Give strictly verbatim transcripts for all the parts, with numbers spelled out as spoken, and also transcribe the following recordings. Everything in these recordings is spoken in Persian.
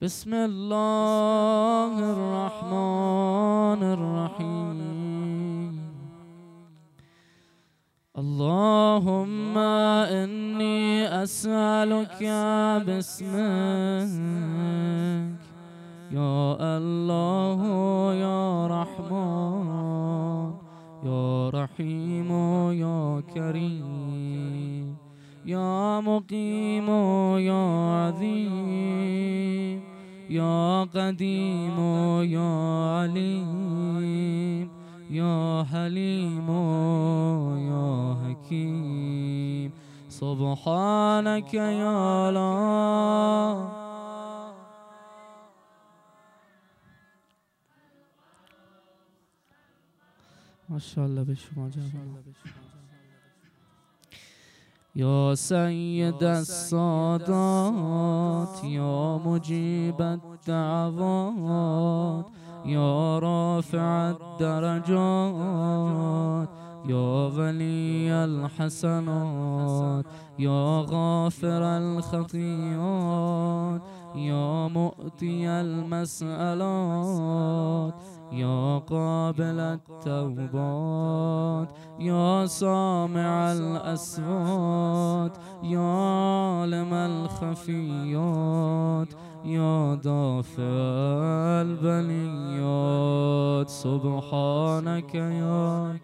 بسم الله الرحمن الرحيم. اللهم إني أسألك باسمك يا الله يا رحمن يا رحيم يا كريم يا مقيم يا عظيم يا قديم يا عليم يا حليم يا حكيم سبحانك يا الله. ماشاءالله به شما جواب. يا سيد السادات يا مجيب الدعوات يا رافع الدرجات يا ولي الحسنات يا غافر الخطيئات يا مؤتي المسألات يا قابل التوبات يا سامع الأصوات يا عالم الخفيات يا دافع البليات سبحانك يا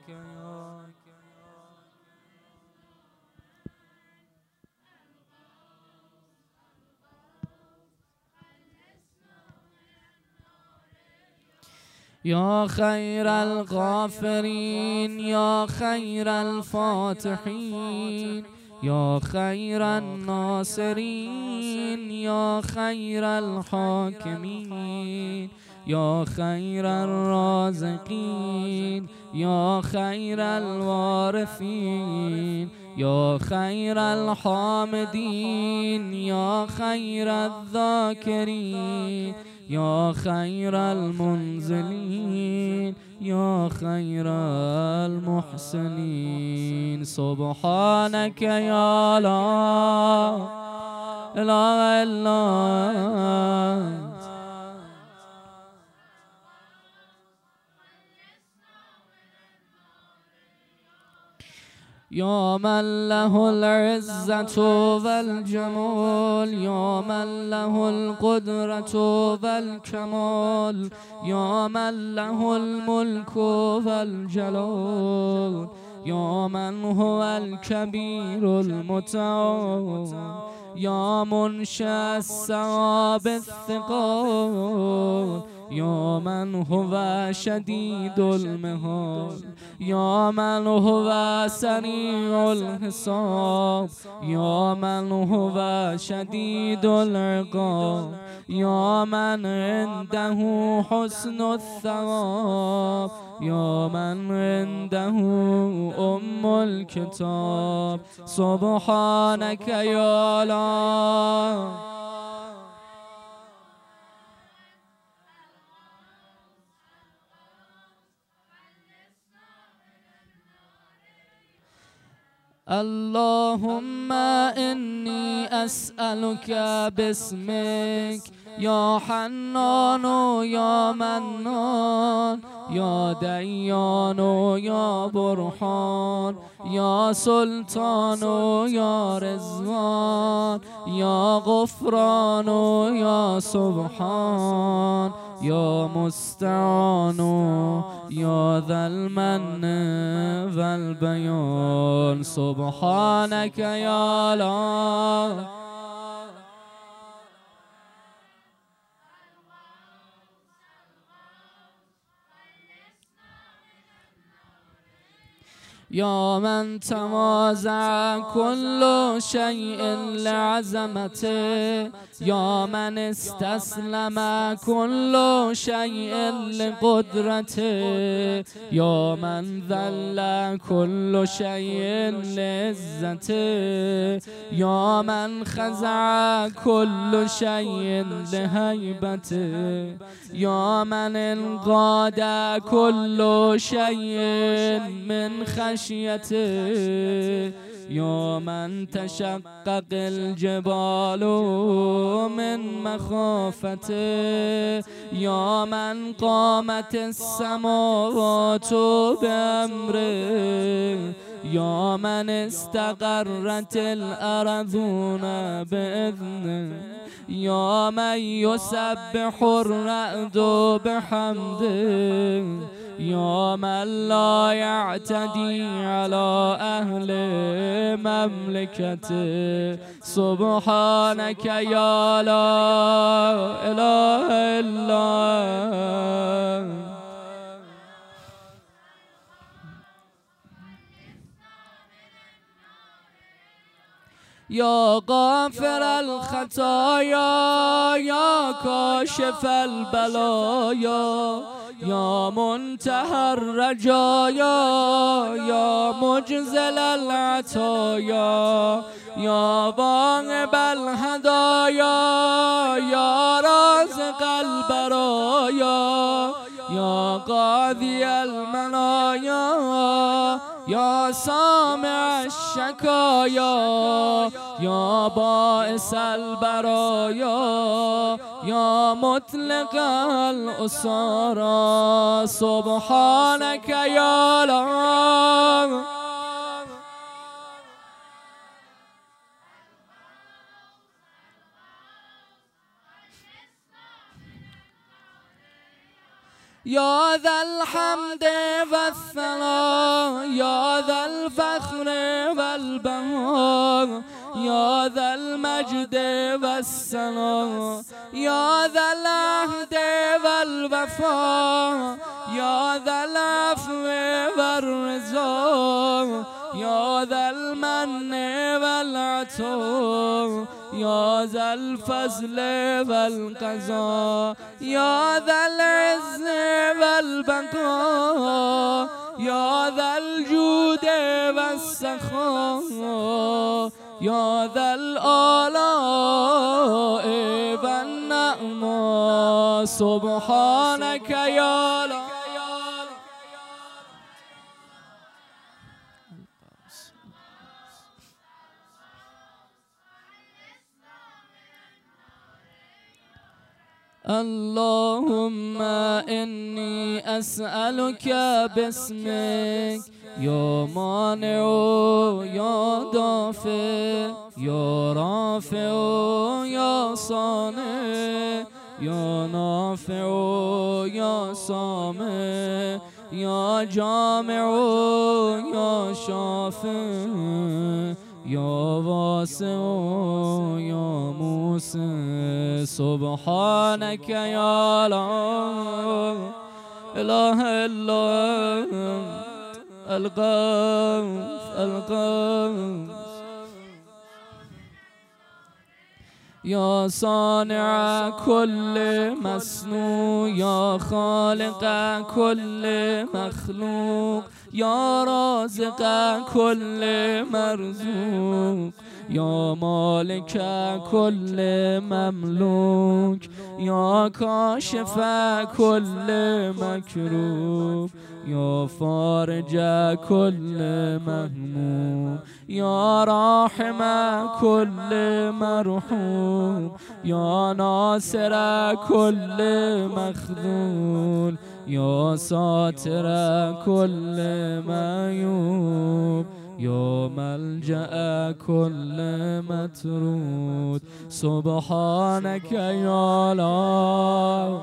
يا خير الغافرين يا خير الفاتحين يا خير الناصرين يا خير الحاكمين يا خير الرازقين يا خير الوارثين يا خير الحامدين يا خير الذاكرين يا خير المنزلين يا خير المحسنين سبحانك يا لا إله إلا أنت. يا من له العزة والجمال يا من له القدرة والكمال يا من له الملك والجلال يا من هو الكبير المتعال يا منشأ السحاب الثقال يا من هو شديد المهال يا من هو سريع الحساب يا من هو شديد العقاب يا من عنده حسن الثواب يا من عنده أم الكتاب سبحانك يا الله. اللهم إني أسألك باسمك يا حنان يا منان يا ديان يا برهان يا سلطان يا رضوان يا غفران يا سبحان يا مستعان يا ذا المن والبيان سبحانك يا الله. يا من تواضع كل شيء لعظمته يا من استسلم كل شيء لقدرته يا من ذل كل شيء لعزته يا من خضع كل شيء لهيبته يا من انقاد كل شيء من خشيته يا من تشقق الجبال من مخافته، يا من قامت السماوات بأمره، يا من استقرت الأرضون بإذنه، يا من يسبح الرعد بحمده، يا من لا يعتدي على أهل مملكته. سبحانك يا لا إله إلا أنت. يا غافر الخطايا يا كاشف البلايا يا منتهى الرجايا يا مجزل العطايا يا واهب الهدايا يا رازق البرايا يا قاضي المنايا يا سامع الشكايا يا بائس البرايا يا مطلق الأسارى. سبحانك يا الله. يا ذا الحمد والثناء يا ذا الفخر والبهاء يا ذا المجد والثناء يا ذا العهد والوفاء يا ذا العفو والرضا يا ذا المن والعطاء يا ذا الفضل والقضاء يا ذا العز والبقاء يا ذا الجود والسخاء يا ذا الآلاء والنعماء. سبحانك يا الله. اللهم إني أسألك باسمك يا مانع يا دافع يا رافع يا صانع يا نافع يا سامع يا جامع يا شافع يا واسع يا موسى. سبحانك يا لا إله إلا أنت الغوث الغوث. يا صانع كل مصنوع يا خالق كل مخلوق يا رازق كل مرزوق يا مالك كل مملوك يا كاشف كل مكروب يا فارج كل مهموم يا راحم كل مرحوم يا ناصر كل مخذول يا ساتر كل معيوب يا ملجأ كل مترود. سبحانك يا الله.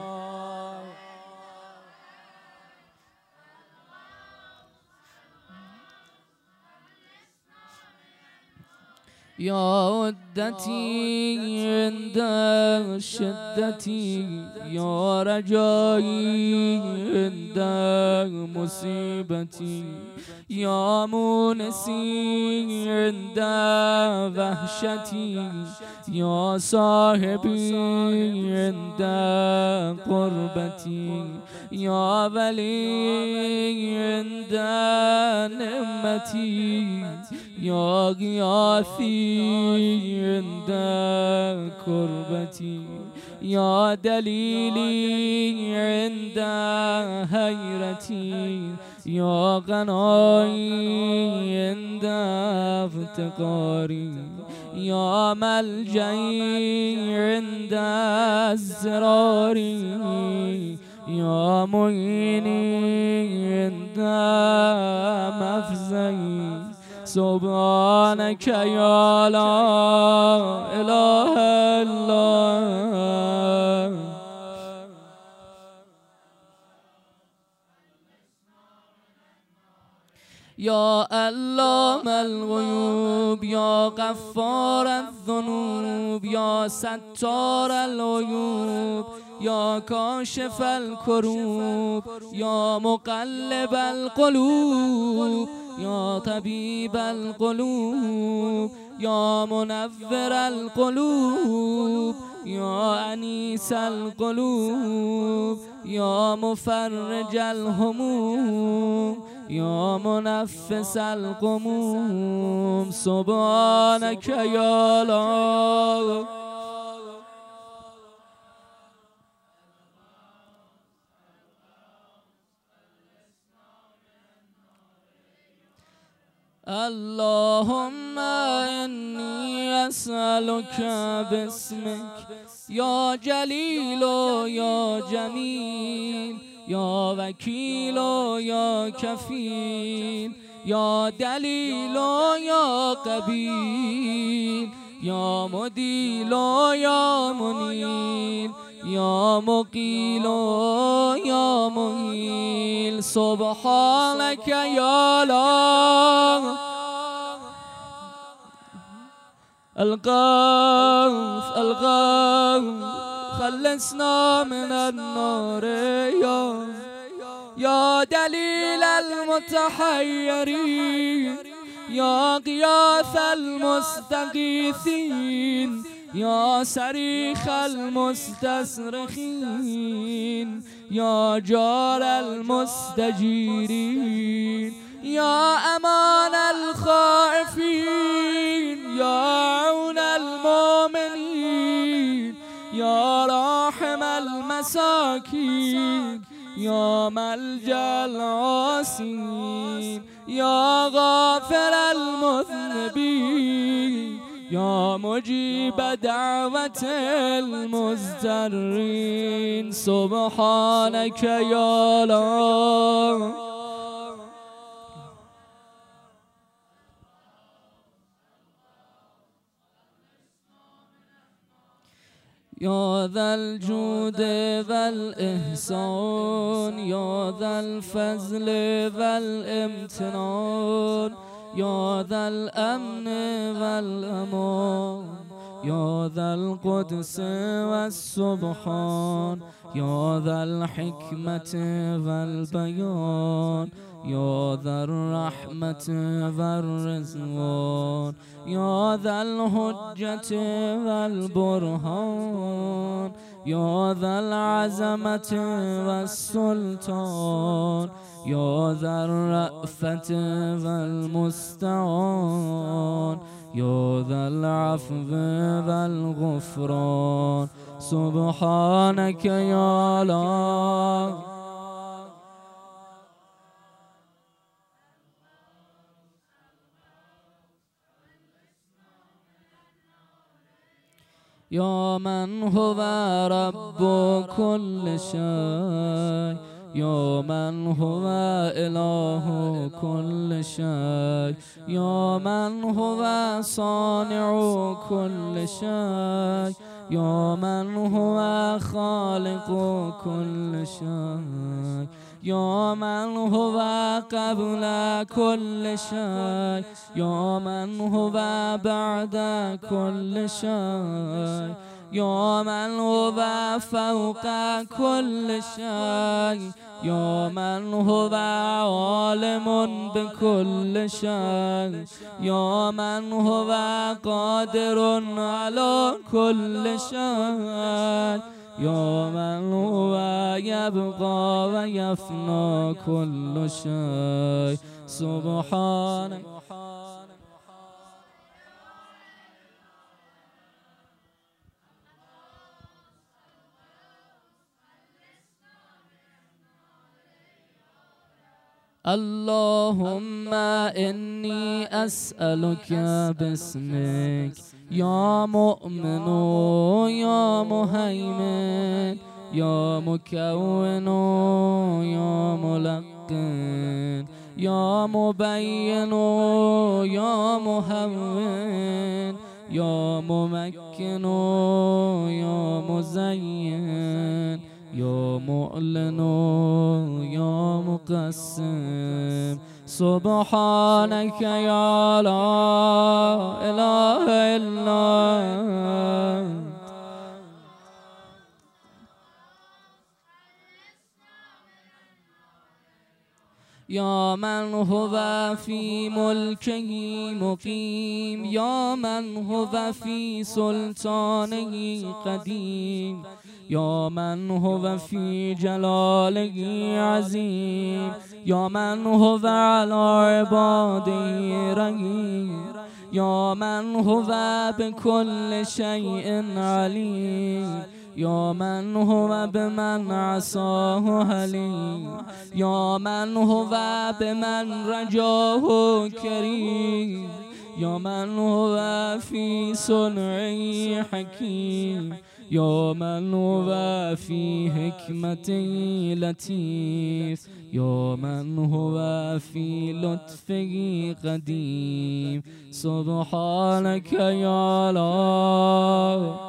يا ودتي عند شدتي يا رجائي عند مصيبتي يا مونسي عند وحشتي يا صاحبي عند قربتي يا ولي عند نعمتي يا غياثي عند كربتي يا دليلي عند حيرتي يا غنائي عند افتقاري يا ملجئي عند اضطراري يا معيني عند مفزعي سبحانك يا لا إله إلا يا علام الغيوب يا غفار الذنوب يا ستار العيوب يا كاشف الكروب يا مقلب القلوب يا طبيب القلوب يا منور القلوب يا أنيس القلوب يا مفرج الهموم يا منفس الغموم سبحانك يا الله اللهم إني أسألك باسمك يا جليل يا جميل يا وكيل يا كفيل يا دليل يا قبيل يا مديل يا منيل يا مقيل يا مهيل سبحانك يا الله الغوث الغوث خلصنا من النار يا يا دليل المتحيرين يا غياث المستغيثين يا صريخ المستصرخين يا جار المستجيرين يا أمان الخائفين يا عون المؤمنين يا راحم المساكين يا ملجأ العاصين يا غافر المذنبين يا مجيب دعوة المضطرين سبحانك يا الله يا ذا الجود والإحسان يا ذا الفضل والامتنان يا ذا الأمن والأمان يا ذا القدس والسبحان يا ذا الحكمة والبيان يا ذا الرحمة والرضوان يا ذا الحجة والبرهان يا ذا العظمة والسلطان يا ذا الرأفة والمستعان يا ذا العفو والغفران سبحانك يا الله يا من هو رب كل شيء يا من هو إله كل شيء يا من هو صانع كل شيء يا من هو خالق كل شيء يا من هو قبل كل شيء يا من هو بعد كل شيء يا من هو فوق كل شيء يا من هو عالم بكل شيء يا من هو قادر على كل شيء يا من هو يبقى ويفنى كل شيء سبحانك اللهم إني أسألك باسمك يا مؤمن يا مهيمن يا مكون يا ملقن يا مبين يا مهون يا ممكن يا مزين يا معلن يا مقسم سبحانك يا لا إله إلا أنت يا من هو في ملكه مقيم يا من هو في سلطانه قديم يا من هو في جلاله عظيم يا من هو على عباده رحيم يا من هو بكل شيء عليم يا من هو بمن عصاه حليم يا من هو بمن رجاه كريم يا من هو في صنعه حكيم يا من هو في حكمته لطيف يا من هو في لطفه قديم سبحانك يا الله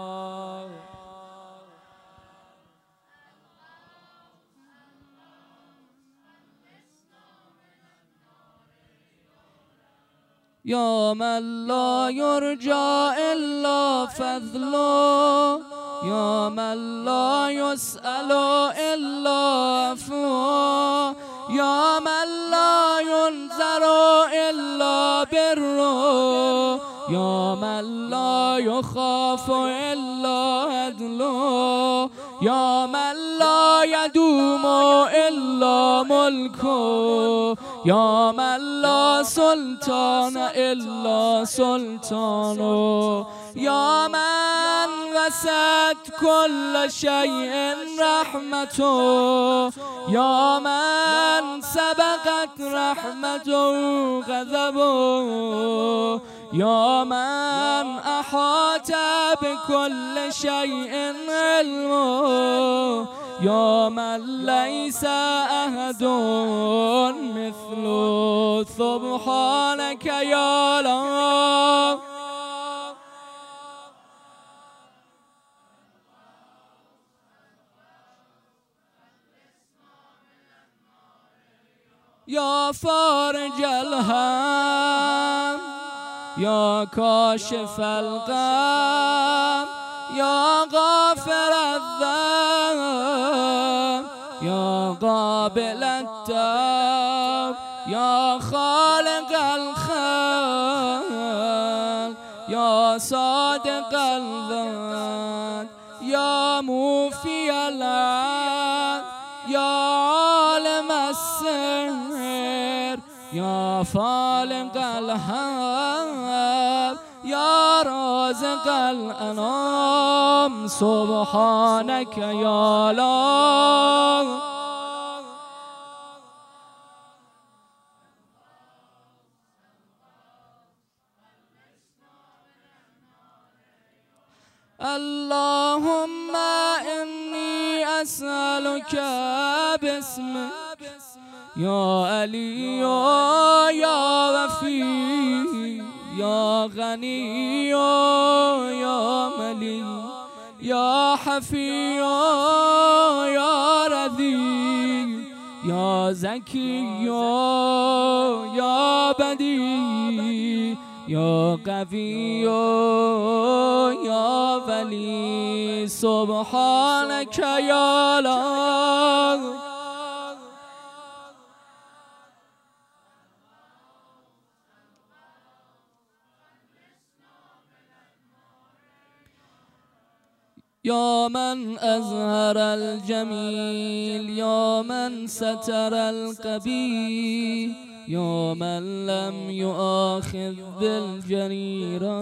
يا من لا يرجى إلا فضله يا من لا يسأل إلا عفوه يا من لا ينذر إلا بره يا من لا يخاف إلا عدله يا من لا يدوم إلا ملكه يا من لا سلطان إلا سلطانه يا من وسعت كل شيء رحمته يا من سبقت رحمته غضبه يا من أحاط بكل شيء علمه يا من ليس أحد مثله سبحانك يا الله يا فارج الهم يا كاشف الغم يا غافر الذنب يا قابل التوب يا خالق الخلق يا صادق الوعد يا موفي العهد يا عالم السر يا فالق الحب يا رازق الأنام سبحانك يا الله اللهم إني أسألك باسمك يا علي يا وفي يا غني يا ملي يا حفي يا رضي يا زكي يا بدي يا قوي يا ولي سبحانك يا الله يا من أظهر الجميل يا من ستر القبيح يا من لم يؤاخذ بالجريرة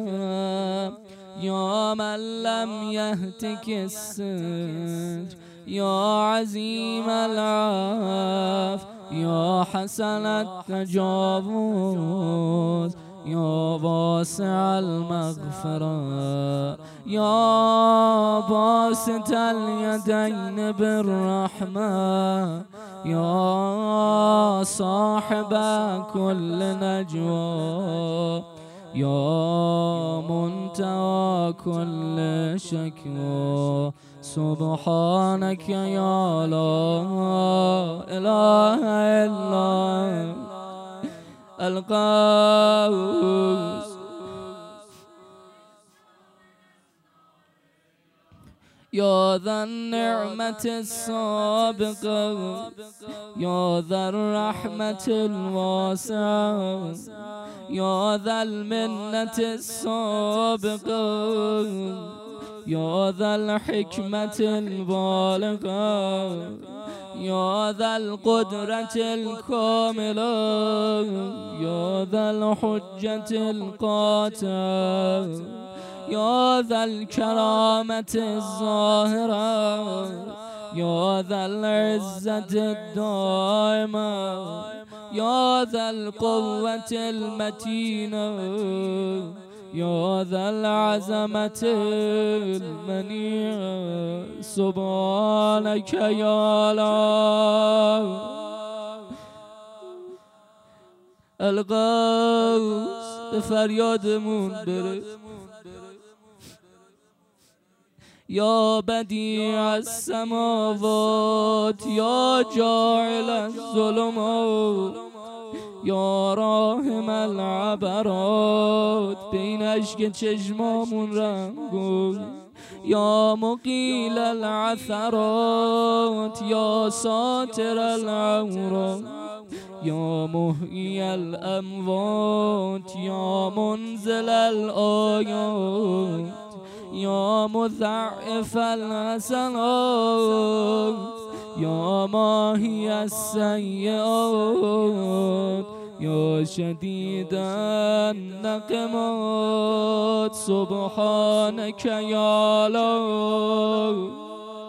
يا من لم يهتك الستر يا عظيم العفو یا حسن التجاوز یا واسع المغفرة یا باسط الیدین بالرحمة یا صاحب كل نجوى یا منتهى كل شكوى سبحانك يا لا إله إلا القوس يا ذا النعمة السابقة يا ذا الرحمة الواسعة يا ذا المنة السابقة يا ذا الحكمة البالغة يا ذا القدرة الكاملة يا ذا الحجة القاطعة يا ذا الكرامة الظاهرة يا ذا العزة الدائمة يا ذا القوة المتينة يا ذا العزمة المنيعة سبحانك يا لا الغوث فریادمون برس یا بدیع السماوات یا جاعل الظلمات یا راحم العبرات بین اشک چشمامون رنگو یا مقیل العثرات یا ساتر العورات یا محیی الاموات یا منزل الآیات یا مضاعف الحسنات یا ماهی السیئات یا شدید النقمات سبحانك یا لا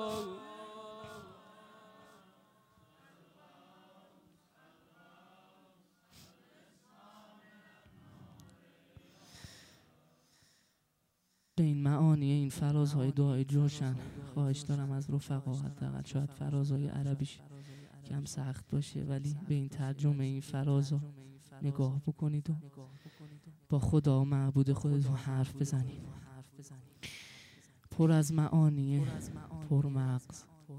به این معانی این فرازهای دعای جوشن خواهش دارم از رفقا حداقل شاید فرازهای عربیش کم سخت باشه ولی به این ترجمه این فرازا نگاه بکنید و با خدا و معبود خودتون حرف بزنید. پر از معانی پر مغز.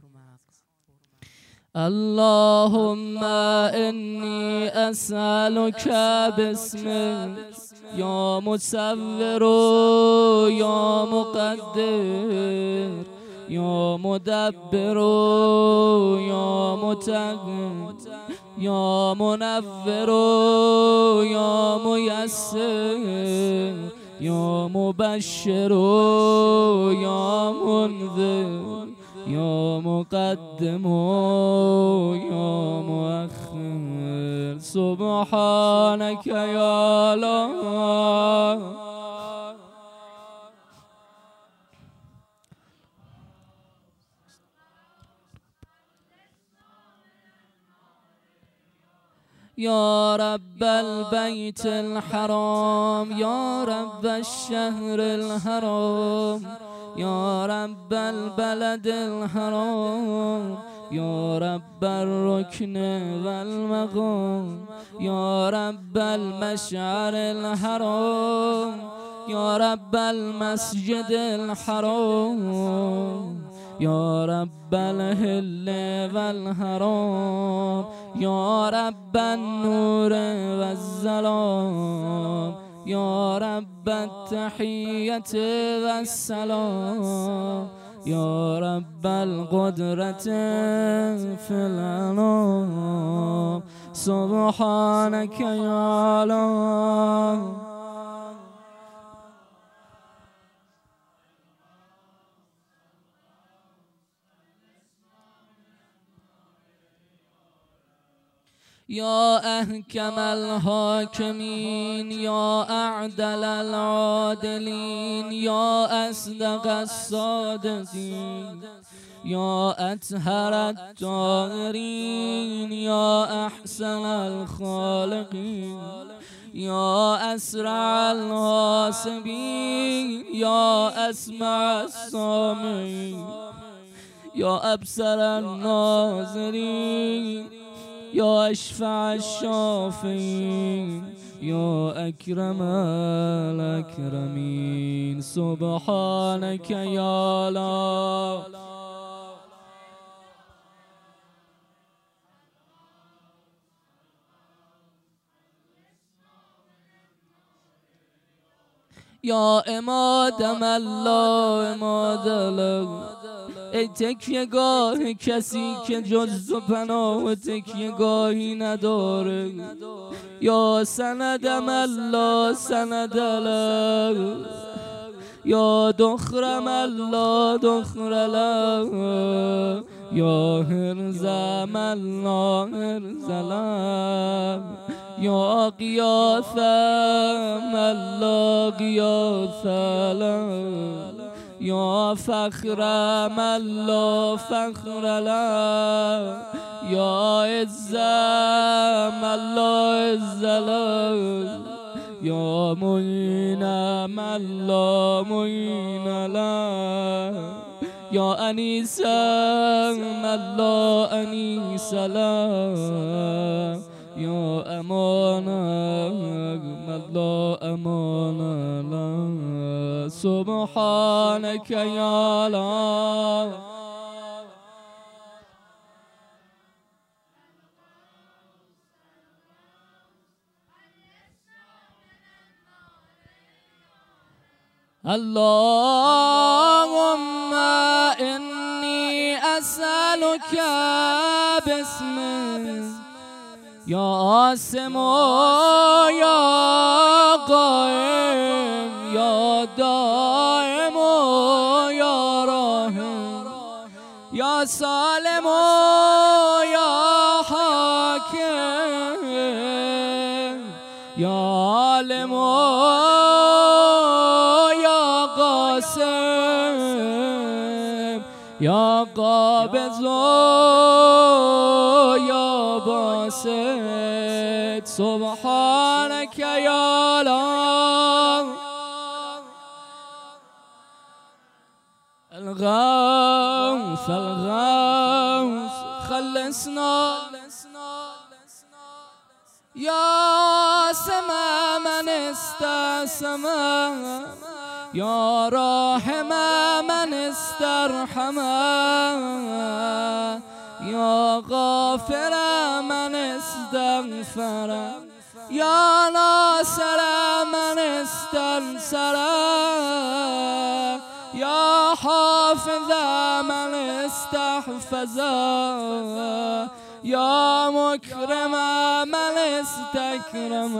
اللهم انی اسألک باسمک یا مصور یا مقدر یا مدبر یا متقن یا منور یا میسر یا مبشر یا منذر یا مقدم یا مؤخر سبحانك یا لا یا رب البيت الحرام یا رب الشهر الحرام یا رب البلد الحرام یا رب الركن والمقام یا رب المشعر الحرام یا رب المسجد الحرام یا رب الهل والحرام یا رب النور والظلام یا رب التحیت والسلام یا رب القدرت فی الانام سبحانك یا لا یا احکم الحاکمین یا اعدل العادلین یا اصدق الصادقین يا أطهر الطاهرين يا أحسن الخالقين يا أسرع الحاسبين يا أسمع السامعين يا أبصر الناظرين يا أشفع الشافعين يا أكرم الأكرمين سبحانك يا الله. یا امادم الله امادالله، ای تکیه گاه کسی که جز و پناه و تکیه گاهی نداره. یا سندم الله سندالله، یا دخرم الله دخرله، یا هرزم الله هرزله، یا قیاثم الله قیاثله، یا فخرم الله فخرله، یا عزم الله عزله، یا معینم الله معین له، یا انیسم الله انیس له، یا امانم الله امان له. سبحانك یا الله. اللهم إني أسألك باسمك يا عاصم يا قائم يا دائم يا راحم يا سالم يا حاكم يا عالم یا قابض یا باسط. سبحانك یا الله. الغوث الغوث خلصنا یا سما من استسمى یا راحم من استرحم یا غافر من استغفر یا ناصر من استنصر یا حافظ من استحفظ یا مکرم من استکرم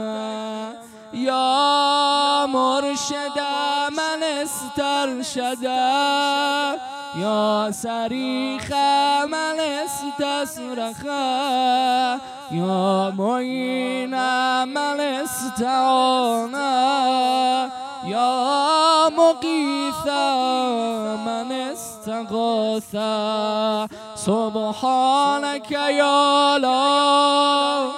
یا مرشد من استرشد یا صریخ من استصرخ یا معین من استعان یا مغیث من استغاث. سبحانك یا الله.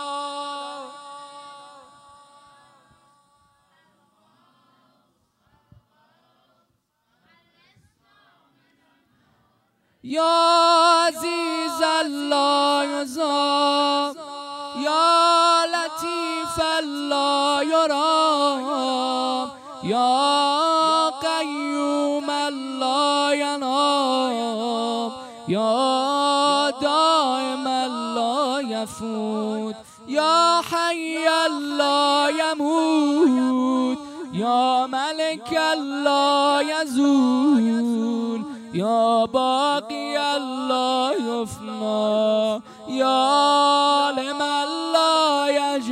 یا عزیز لا یضام یا لطیف لا یرام یا قیوم لا ینام یا دائم لا یفوت یا حی لا یموت یا ملک لا یزول یا باقی لا یفنا یا لمن لا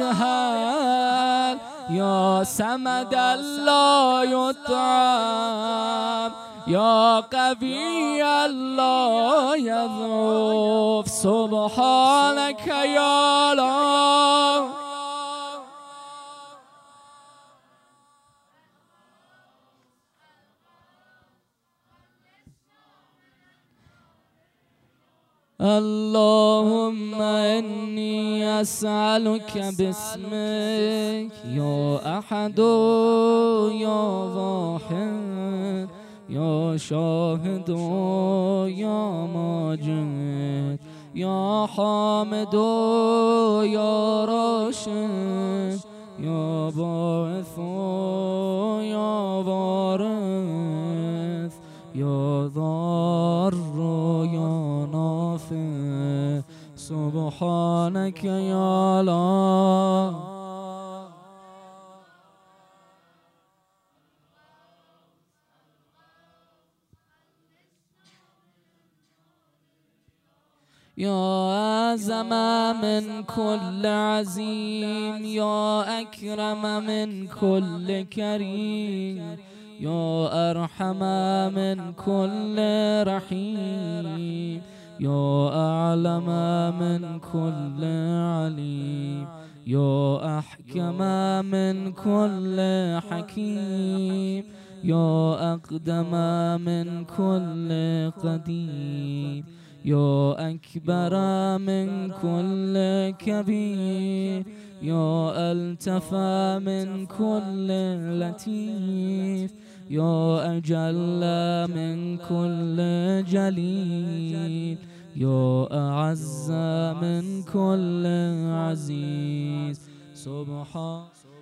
یجهل یا صمد لا یطعم یا قوی لا یضعف. سبحانك یا الله. اللهم إني أسألك باسمك يا أحد يا واحد يا شاهد يا ماجد يا حامد يا راشد يا باعث يا وارث يا ضار يا نافع سبحانك يا الله. يا أعظم من كل عظيم يا أكرم من كل كريم يا أرحم من كل رحيم يا أعلم من كل عليم يا أحكم من كل حكيم يا أقدم من كل قديم يا أكبر من كل كبير يا ألطف من كل لطيف يا أجل من كل جليل يا أعز من كل عزيز سبحان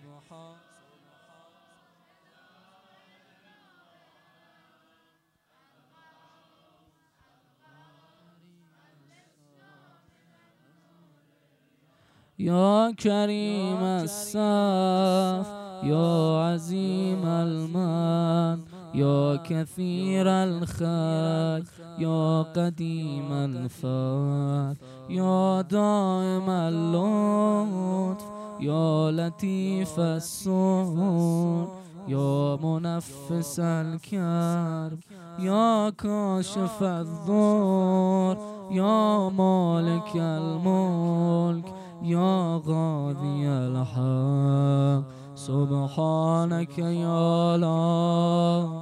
يا كريم الصف يا عظيم المن يا كثير الخير يا قديم الفضل يا دائم اللطف يا لطيف السور يا منفس الكرب يا كاشف الضر يا مالك الملك يا غاذي الحق سبحانك يا الله.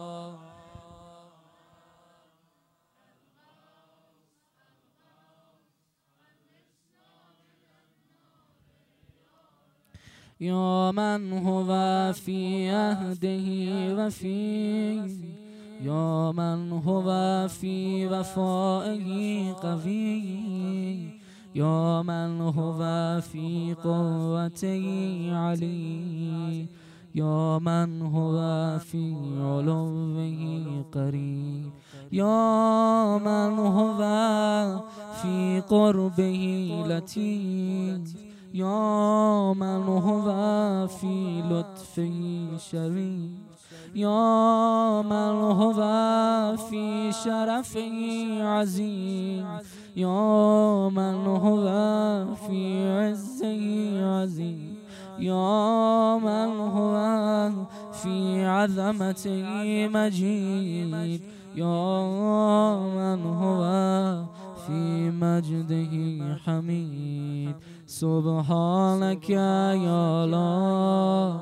يا من هو في عهده وفي يا من هو في وفائه قوي يا من هو في قوته علي يا من هو في علوه قريب يا من هو في قربه لطيف يا من هو في لطفه شريف يا من هو في شرفه عظيم يا من هو في عزه عظيم يا من هو في عظمته مجيد يا من هو في مجده حميد سبحانك يا الله.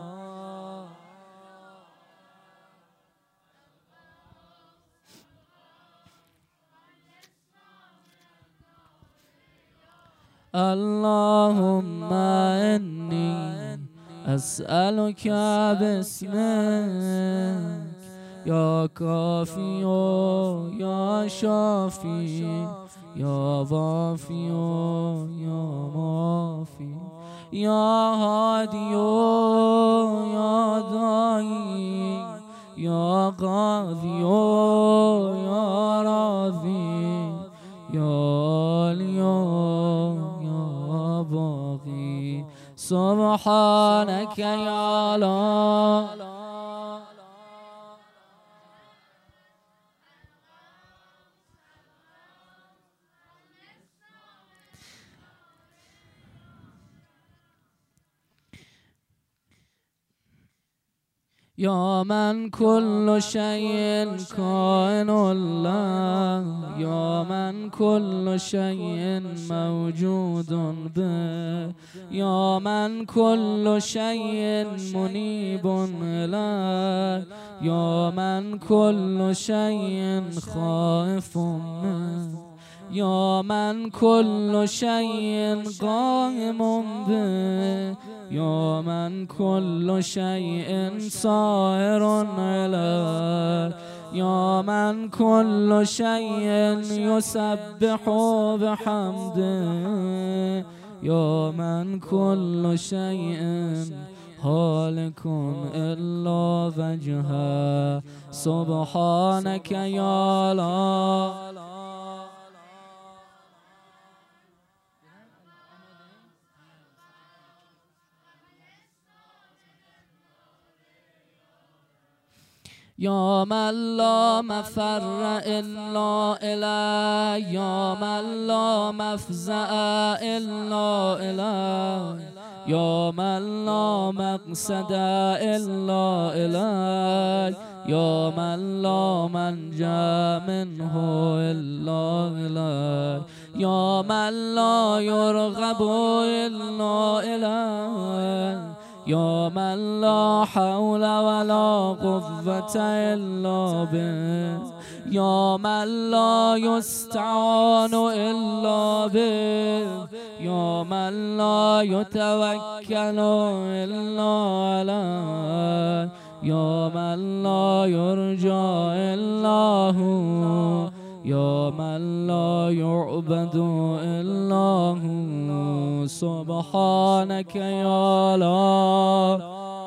اللهم إني أسألك باسمك يا كافي يا شافي يا وافي يا مافي يا هادي يا داعي يا قاضي يا راضي يا اليوم يا باقي سبحانك يا الله. يا من كل شيء كائن الله يا من كل شيء موجود به يا من كل شيء منيب إليه يا من كل شيء خائف منه یا من کل شیء قائم به، یا من کل شیء سائر الیک، یا من کل شیء یسبح بحمده، یا من کل شیء هالک الا وجهه سبحانک یا الله. یا من لا مفر الا الیه، یا من لا مفزع الا الیه، یا من لا مقصد الا الیه، یا من لا منجا منه الا الیه، یا من لا یرغب الا الیه، یا من لا حول ولا قوة الا به، یا من لا یستعان الا به، یا من لا یتوکل الا علیه، یا من لا یرجى الا هو، یا من لا یعبد الا هو سبحانک یا الله.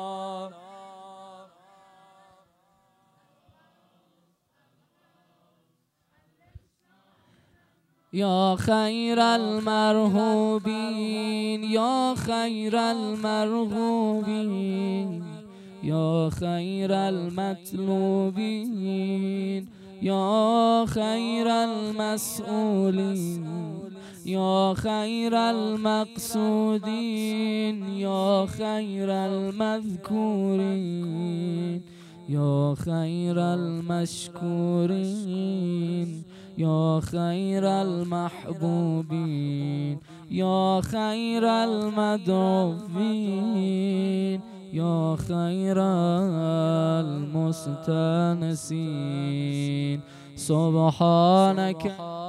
یا خیر المرحوبین، یا خیر المرحوبین، یا خیر المطلوبین، یا خیر المسئولین، یا خیر المقصودین، یا خیر المذکورین، یا خیر المشکورین، یا خیر المحبوبین، یا خیر المدعوین، یا خیر المستانسین سبحانک